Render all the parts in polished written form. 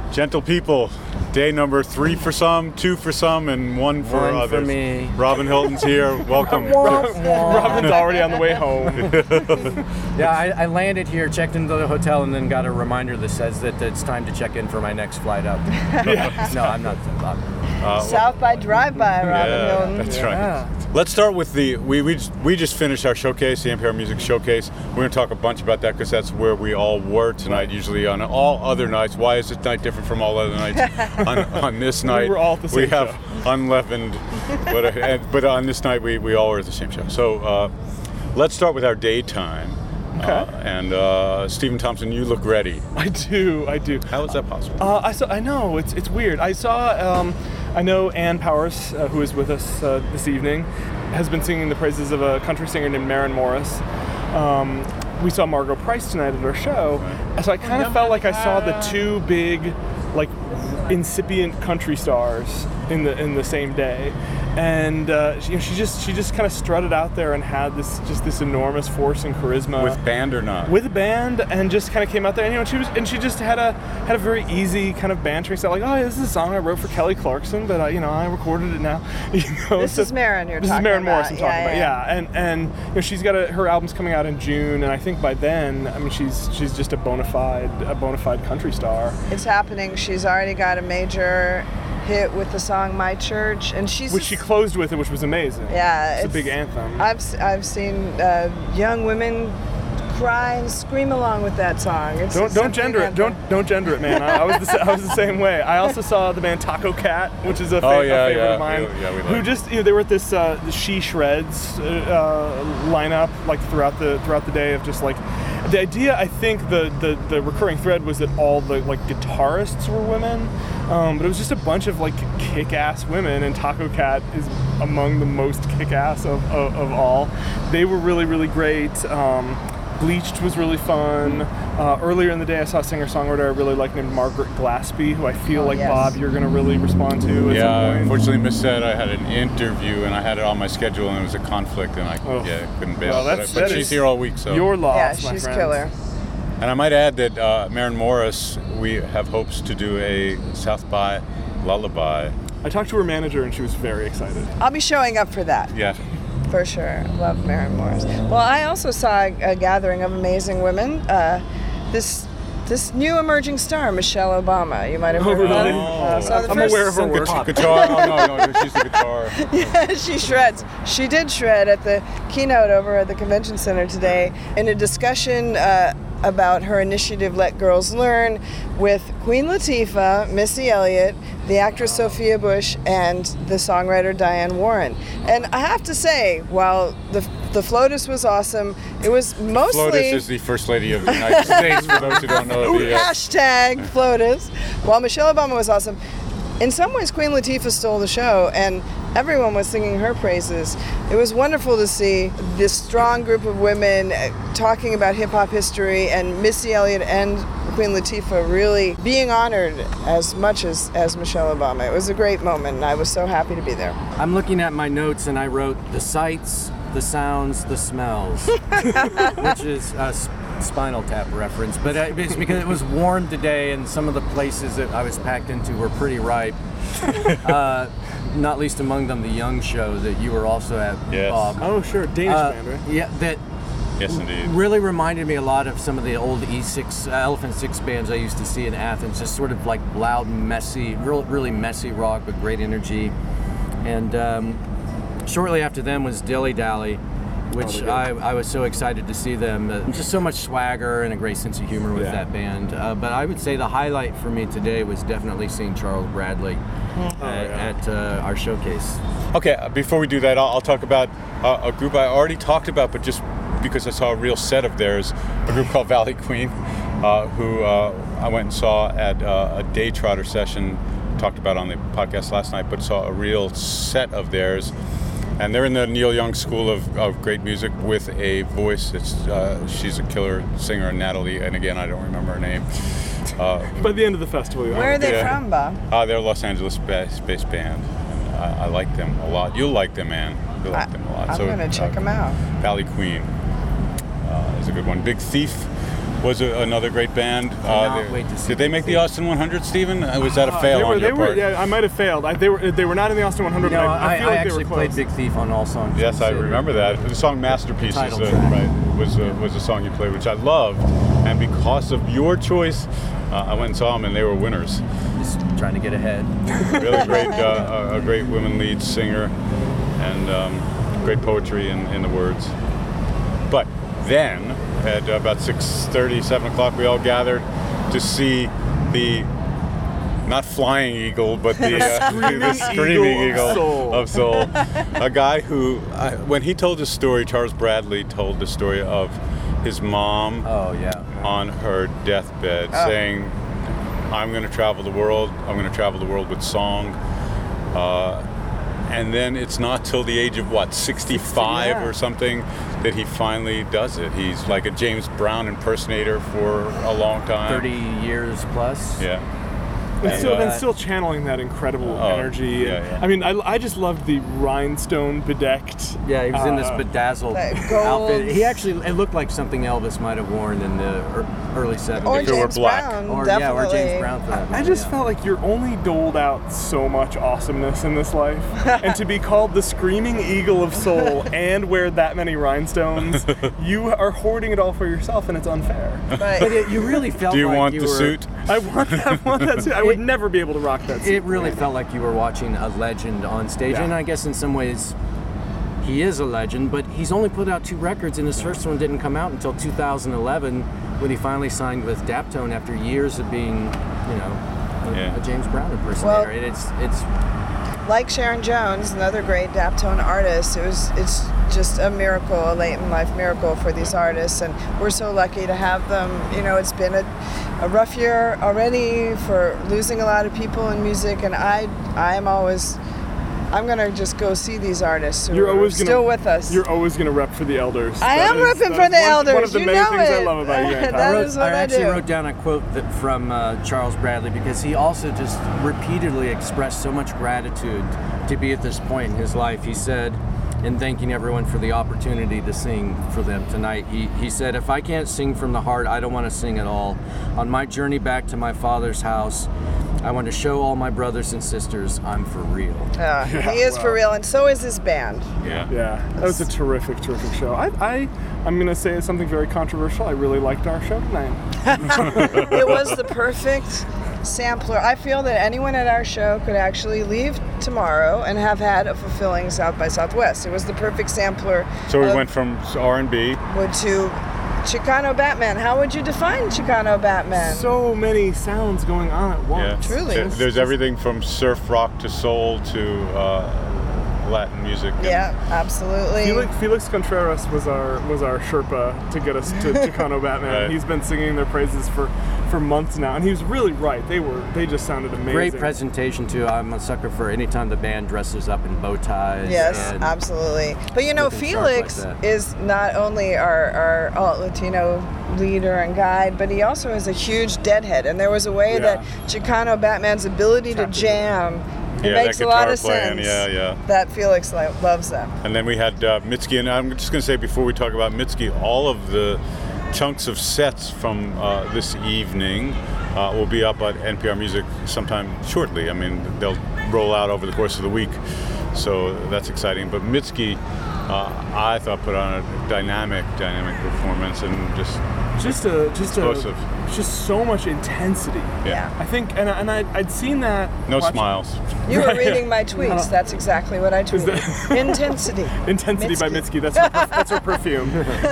Gentle people, day number 3 for some, 2 for some, and 1 for One others. for me. Robin Hilton's here. Welcome. Robin's already on the way home. Yeah, I landed here, checked into the hotel, and then got a reminder that says that it's time to check in for my next flight up. No, I'm not. South by Drive-By, Robin Yeah, Hilton. that's Yeah. right. Let's start with we just finished our showcase, the NPR Music Showcase. We're going to talk a bunch about that because that's where we all were tonight. Usually on all other nights. Why is this night different from all other nights? on this night, were all at the same we have show. Unleavened, but on this night we all were at the same show. So let's start with our daytime. Okay. And Stephen Thompson, you look ready. I do. How is that possible? I know it's weird. I know Ann Powers, who is with us this evening, has been singing the praises of a country singer named Maren Morris. We saw Margot Price tonight at our show, so I kind of felt like I saw the two big, like, incipient country stars in the same day. And she just kind of strutted out there and had this enormous force and charisma. With band or not? With a band, and just kind of came out there, and she just had a very easy kind of bantering style, like, oh, this is a song I wrote for Kelly Clarkson, but I recorded it now. This is Maren you're talking about. This is Maren Morris I'm talking about. Yeah. And she's got her album's coming out in June, and I think by then, she's just a bona fide country star. It's happening. She's already got a major hit with the song My Church, and which she closed with it, which was amazing. Yeah, it's a big anthem. I've seen young women cry and scream along with that song. Don't gender it. Don't gender it, man. I was the same way. I also saw the band Taco Cat, which is a favorite of mine. Who just they were at this She Shreds lineup like throughout the day of just like. The idea, I think, the recurring thread was that all the like guitarists were women, but it was just a bunch of like kick-ass women, and Taco Cat is among the most kick-ass of all. They were really, really great. Bleached was really fun. Earlier in the day, I saw a singer-songwriter I really like named Margaret Glaspie, who I feel like, yes. Bob, you're going to really respond to at some point. Unfortunately, Miss said I had an interview, and I had it on my schedule, and it was a conflict, and I couldn't bail. Well, but she's here all week, so. Your loss, Yeah, my she's friends. killer. And I might add that Maren Morris, we have hopes to do a South by Lullaby. I talked to her manager, and she was very excited. I'll be showing up for that. Yeah. For sure. Love Maren Morris. Well, I also saw a gathering of amazing women. This new emerging star, Michelle Obama. You might have heard of her. really? So the I'm first- aware of her work. Guitar? Oh, no, she's the guitar. Yeah, she shreds. She did shred at the keynote over at the Convention Center today in a discussion about her initiative Let Girls Learn with Queen Latifah, Missy Elliott, the actress Sophia Bush, and the songwriter Diane Warren. And I have to say, while the FLOTUS was awesome, it was mostly... FLOTUS is the First Lady of the United States, for those who don't know. Hashtag FLOTUS. While Michelle Obama was awesome, in some ways Queen Latifah stole the show, and everyone was singing her praises. It was wonderful to see this strong group of women talking about hip-hop history, and Missy Elliott and Queen Latifah really being honored as much as Michelle Obama. It was a great moment, and I was so happy to be there. I'm looking at my notes, and I wrote the sights, the sounds, the smells, which is a Spinal Tap reference. But it's because it was warm today, and some of the places that I was packed into were pretty ripe. Not least among them the Young Show that you were also at, Yes. Bob. Oh, sure. Danish band, right? Yeah, that Yes, indeed. really reminded me a lot of some of the old E6 Elephant Six bands I used to see in Athens. Just sort of like loud, messy, really messy rock, but great energy. And shortly after them was Dilly Dally, which I was so excited to see them. Just so much swagger and a great sense of humor with that band. But I would say the highlight for me today was definitely seeing Charles Bradley at our showcase. Okay, before we do that, I'll talk about a group I already talked about, but just because I saw a real set of theirs, a group called Valley Queen, who I went and saw at a Day Trotter session, talked about on the podcast last night, but saw a real set of theirs. And they're in the Neil Young School of Great Music with a voice. She's a killer singer, Natalie, and again, I don't remember her name. By the end of the festival, Where are they from, Bob? They're a Los Angeles-based band. And I like them a lot. You'll like them, man. You'll like them a lot. I'm going to check them out. Valley Queen is a good one. Big Thief was another great band. Cannot wait to see did they make the Austin 100, Stephen? Was that a fail on your part? Yeah, I might have failed. They were not in the Austin 100. No, I feel like actually played Big Thief on all songs. Yes, I remember that. The song "Masterpieces" was a song you played, which I loved, and because of your choice, I went and saw them, and they were winners. Just trying to get ahead. Really great, a great women lead singer, and great poetry in the words. But then, at about 6:30, 7 o'clock, we all gathered to see the, not Flying Eagle, but the Screaming Eagle of Soul. A guy who, when he told his story, Charles Bradley told the story of his mom on her deathbed saying, I'm going to travel the world. I'm going to travel the world with song. And then it's not till the age of, 65 or something, that he finally does it. He's like a James Brown impersonator for a long time. 30 years plus. Yeah. And still channeling that incredible energy. I mean, I just loved the rhinestone bedecked. Yeah, he was in this bedazzled outfit. He actually, it looked like something Elvis might have worn in the early 70s. Or if it were black. Brown, or James Brown. I just felt like you're only doled out so much awesomeness in this life. And to be called the Screaming Eagle of Soul and wear that many rhinestones, you are hoarding it all for yourself, and it's unfair. But you really felt Do you like want you the were, suit? I want that suit. I would never be able to rock that suit. It really felt like you were watching a legend on stage, and I guess in some ways he is a legend, but he's only put out 2 records, and his first one didn't come out until 2011 when he finally signed with Daptone after years of being, a James Brown impersonator. Well, it's like Sharon Jones, another great Daptone artist. It's just a miracle, a late in life miracle for these artists, and we're so lucky to have them. It's been a rough year already for losing a lot of people in music, and I'm gonna just go see these artists who are still with us. You're always gonna rep for the elders. I am repping for the elders. One of the many things I love about you. I actually wrote down a quote from Charles Bradley, because he also just repeatedly expressed so much gratitude to be at this point in his life. He said, in thanking everyone for the opportunity to sing for them tonight, he said, if I can't sing from the heart, I don't want to sing at all. On my journey back to my father's house, I want to show all my brothers and sisters I'm for real. He is for real, and so is his band. Yeah, that was a terrific show. I'm going to say something very controversial. I really liked our show tonight. It was the perfect sampler. I feel that anyone at our show could actually leave tomorrow and have had a fulfilling South by Southwest. It was the perfect sampler. So we went from R&B to Chicano Batman. How would you define Chicano Batman? So many sounds going on at once. Yeah. Truly. There's everything from surf rock to soul to Latin music. Yeah, absolutely. Felix Contreras was our Sherpa to get us to Chicano Batman. Right. He's been singing their praises for months now, and he was really right. They just sounded amazing. Great presentation too. I'm a sucker for any time the band dresses up in bow ties. Yes, absolutely. But Felix is not only our alt Latino leader and guide, but he also is a huge deadhead. And there was a way that Chicano Batman's ability to jam. It makes a lot of sense. That Felix loves them. And then we had Mitski, and I'm just going to say before we talk about Mitski, all of the chunks of sets from this evening will be up at NPR Music sometime shortly. I mean, they'll roll out over the course of the week, so that's exciting. But Mitski, I thought, put on a dynamic performance, and just explosive. Just so much intensity. Yeah. I think, and I'd seen that. No smiles. You were reading my tweets. That's exactly what I tweeted. Intensity. Intensity by Mitski. That's her perfume.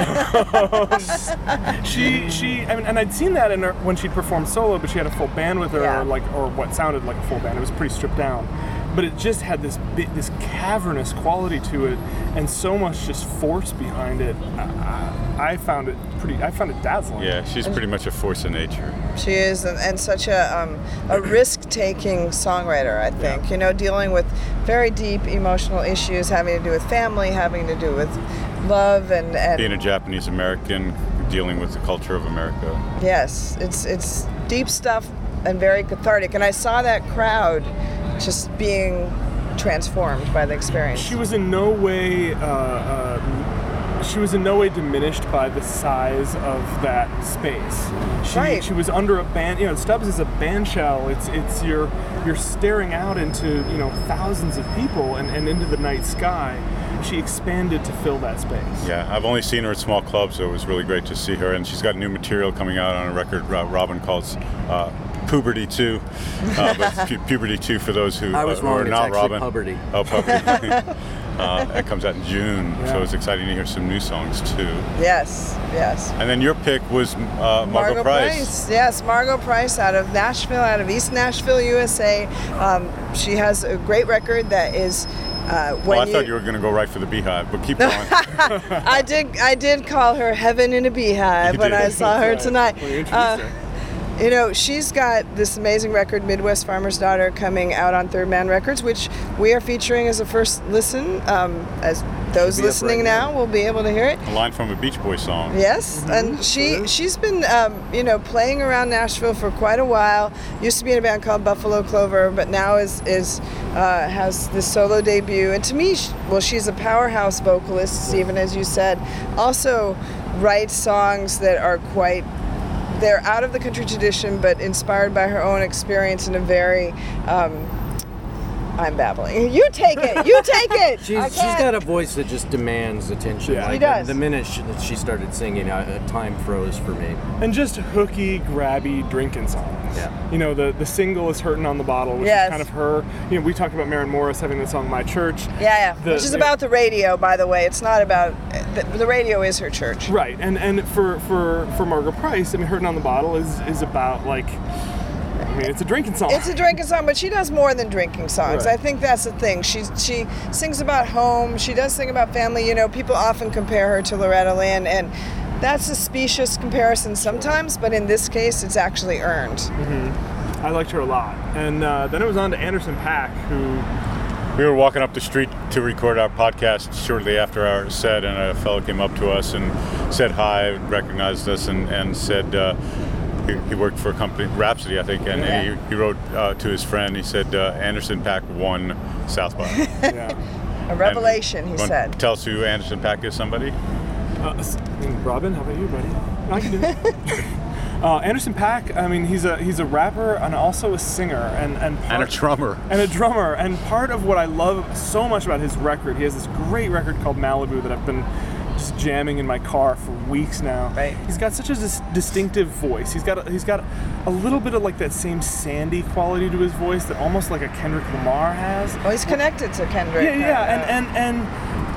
And I'd seen that in her when she'd performed solo, but she had a full band with her, or what sounded like a full band. It was pretty stripped down. But it just had this cavernous quality to it, and so much just force behind it. I found it dazzling. Yeah, she's pretty much a force of nature. She is, and such a risk-taking songwriter, I think. Dealing with very deep emotional issues, having to do with family, having to do with love, and being a Japanese American, dealing with the culture of America. Yes, it's deep stuff and very cathartic. And I saw that crowd just being transformed by the experience. She was in no way she was in no way diminished by the size of that space. She was under a band, Stubbs is a band shell. It's you're staring out into, thousands of people and into the night sky. She expanded to fill that space. Yeah, I've only seen her at small clubs, so it was really great to see her. And she's got new material coming out on a record Robin calls Puberty 2. But Puberty 2 for those who I was wrong. are not it's Robin. Puberty. Oh, Puberty. It comes out in June, so it's exciting to hear some new songs too. Yes. And then your pick was Margo Price. Yes, Margo Price out of Nashville, out of East Nashville, USA. She has a great record that is. I thought you were going to go right for the Beehive, but keep going. I did call her Heaven in a Beehive when I saw her tonight. She's got this amazing record, Midwest Farmer's Daughter, coming out on Third Man Records, which we are featuring as a first listen. As those listening now will be able to hear it. A line from a Beach Boys song. Yes, and she's been playing around Nashville for quite a while. Used to be in a band called Buffalo Clover, but now has this solo debut. And to me, she's a powerhouse vocalist, Stephen, as you said. Also writes songs that are they're out of the country tradition, but inspired by her own experience in a very, I'm babbling. You take it. She's got a voice that just demands attention. Yeah. She does. The minute she started singing, time froze for me. And just hooky, grabby drinking songs. Yeah. The single is Hurtin' on the Bottle, which is kind of her. We talked about Maren Morris having the song My Church. Yeah. Which is about the radio, by the way. It's not about the radio is her church. Right. And for Margo Price, Hurtin' on the Bottle is about it's a drinking song. It's a drinking song, but she does more than drinking songs. Right. I think that's the thing. She sings about home. She does sing about family. People often compare her to Loretta Lynn, and that's a specious comparison sometimes, but in this case, it's actually earned. Mm-hmm. I liked her a lot. And then it was on to Anderson .Paak, who... We were walking up the street to record our podcast shortly after our set, and a fellow came up to us and said hi, recognized us, and said... He worked for a company, Rhapsody, I think, and he wrote to his friend. He said, Anderson .Paak won South by. A revelation, he said. Tell us who Anderson .Paak is, somebody? Robin, how about you, buddy? I can do it. Anderson .Paak, he's a rapper and also a singer and a drummer. And part of what I love so much about his record, he has this great record called Malibu that I've been just jamming in my car for weeks now. Right. He's got such a distinctive voice. He's got a little bit of that same sandy quality to his voice that almost like a Kendrick Lamar has. Well, he's connected to Kendrick. And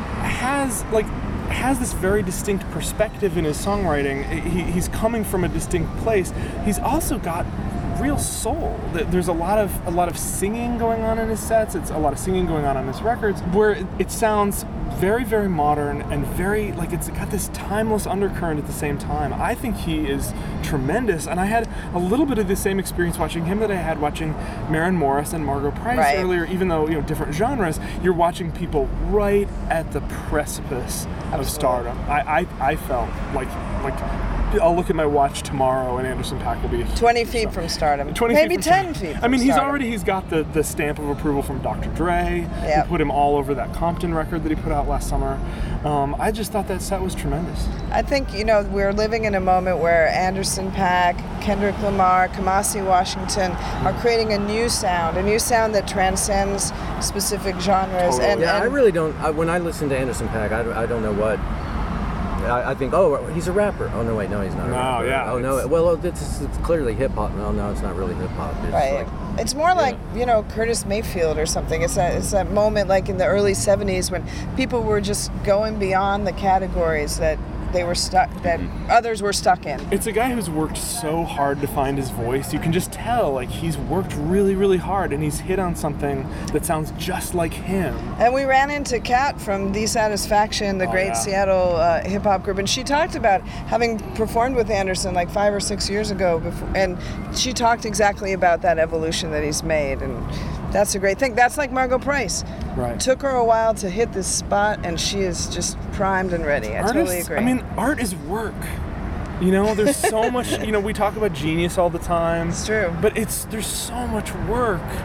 has this very distinct perspective in his songwriting. He's coming from a distinct place. He's also got real soul. There's a lot of singing going on in his sets. It's a lot of singing going on his records, where it sounds very, very modern and very it's got this timeless undercurrent at the same time. I think he is tremendous, and I had a little bit of the same experience watching him that I had watching Maren Morris and Margo Price earlier. Even though different genres, you're watching people right at the precipice of stardom. I felt like I'll look at my watch tomorrow and Anderson .Paak will be 20 feet from stardom. 20 Maybe feet 10 feet from he's got the stamp of approval from Dr. Dre. Yep. He put him all over that Compton record that he put out last summer. I just thought that set was tremendous. I think, we're living in a moment where Anderson .Paak, Kendrick Lamar, Kamasi Washington are creating a new sound that transcends specific genres. Totally. And I really don't, when I listen to Anderson .Paak, I don't know what. I think, he's a rapper. Oh, no, wait, no, he's not a rapper. Yeah. Oh, no, well, it's clearly hip-hop. No, it's not really hip-hop. It's right. It's more like, Curtis Mayfield or something. It's that moment like in the early 70s when people were just going beyond the categories that they were stuck, that others were stuck in. It's a guy who's worked so hard to find his voice. You can just tell, he's worked really, really hard, and he's hit on something that sounds just like him. And we ran into Kat from The Satisfaction, the great Seattle hip-hop group, and she talked about having performed with Anderson 5 or 6 years ago, and she talked exactly about that evolution that he's made, and that's a great thing. That's like Margo Price. Right. It took her a while to hit this spot, and she is just primed and ready. I totally agree. Art is work. There's so much, we talk about genius all the time. It's true. But there's so much work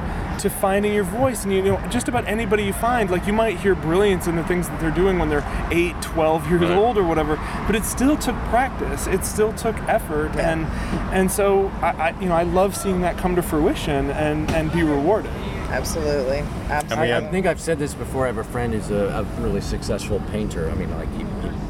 to finding your voice. And, you know, just about anybody you find, like, you might hear brilliance in the things that they're doing when they're 8, 12 years old or whatever, but it still took practice. It still took effort. And so I love seeing that come to fruition and be rewarded. Absolutely. I think I've said this before. I have a friend who's a really successful painter. I mean, like he's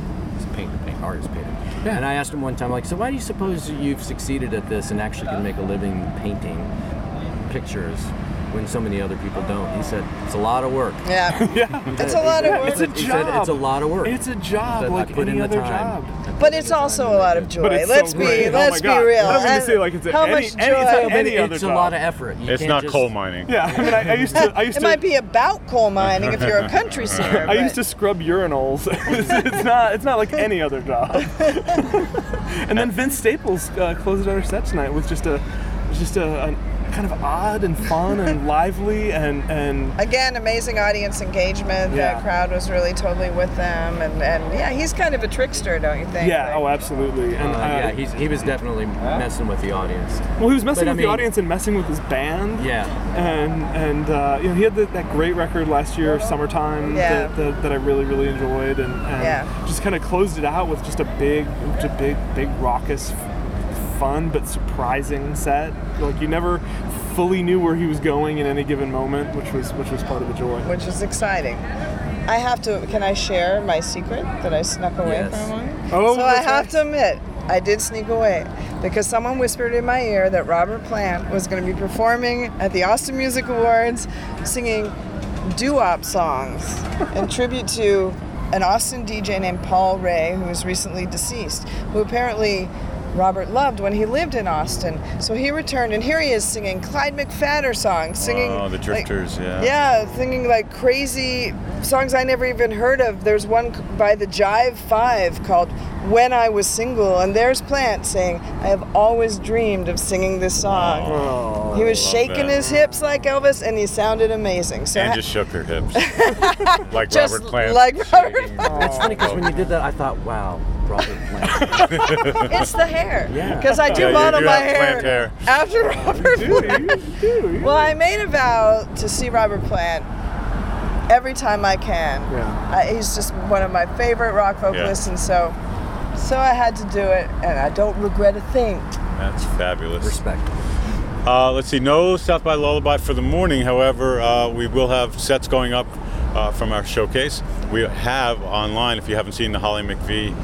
a artist painter. Yeah. And I asked him one time, like, so why do you suppose you've succeeded at this and actually can make a living painting pictures when so many other people don't? He said, it's a lot of work. Yeah. It's a lot of work. It's a job. He said, it's a lot of work. It's a job like any other job. But it's also a lot of joy. Let's be real. I don't mean to say like it's how much joy? any other it's job. a lot of effort. It's not coal mining. Yeah, I mean, I used to. It might be about coal mining if you're a country singer. I used to scrub urinals. It's not like any other job. And then Vince Staples closed out our set tonight with just a kind of odd and fun and lively and again, amazing audience engagement. Yeah. The crowd was really totally with them, and yeah, he's kind of a trickster, don't you think? Yeah, Like, oh, absolutely. And he was definitely messing with the audience. well, he was messing with the audience and messing with his band. Yeah. And you know, he had that great record last year, Summertime, that I really, really enjoyed, and just kind of closed it out with just a big raucous, fun but surprising set. Like, you never fully knew where he was going in any given moment, which was part of the joy. which is exciting. I have to. Can I share my secret that I snuck away for a moment? Oh, so I have to admit, I did sneak away because someone whispered in my ear that Robert Plant was going to be performing at the Austin Music Awards, singing doo-wop songs in tribute to an Austin DJ named Paul Ray, who was recently deceased, who apparently Robert loved when he lived in Austin. So he returned, and here he is singing Clyde McPhatter songs, singing the Drifters, singing like crazy songs I never even heard of. There's one by the Jive Five called When I Was Single, and there's Plant saying, I have always dreamed of singing this song. He was shaking his hips like Elvis, and he sounded amazing. So and just shook her hips. Like just Robert Plant. like Robert Plant. It's funny because when you did that, I thought, wow, Robert Plant. It's the hair. Yeah. Because I do model my hair, Plant after Robert Plant. Well, I made a vow to see Robert Plant every time I can. Yeah. He's just one of my favorite rock vocalists, and so I had to do it, and I don't regret a thing. That's fabulous. Respect. Let's see, no South by Lullaby for the morning. However, we will have sets going up from our showcase. We have online, if you haven't seen the Holly McVie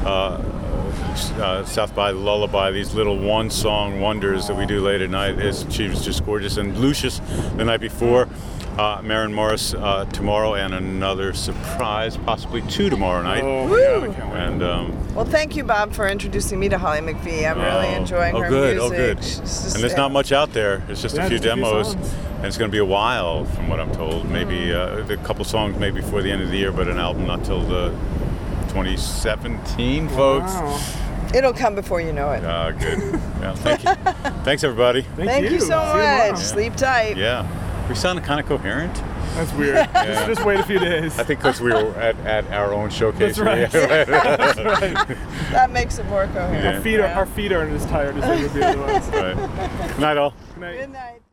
South by Lullaby, these little one-song wonders that we do late at night. She was just gorgeous. And Lucius the night before, Maren Morris tomorrow, and another surprise, possibly 2 tomorrow night. Oh my God, I can't wait. And Well, thank you, Bob, for introducing me to Holly McVie. I'm really enjoying her music. Oh, good. She's just, And there's not much out there. It's just a few just a few demos. songs. And it's going to be a while, from what I'm told. Maybe a couple songs maybe before the end of the year, but an album not till the 2017, folks. Wow. It'll come before you know it. Good. Yeah, thank you. Thanks, everybody. Thank you so See you tomorrow. much. Sleep tight. Yeah. We sounded kind of coherent. That's weird. Just wait a few days. I think because we were at our own showcase. That's right. That's right. That makes it more coherent. Our feet aren't as tired as they would be otherwise. Right. Good night, all. Good night. Good night.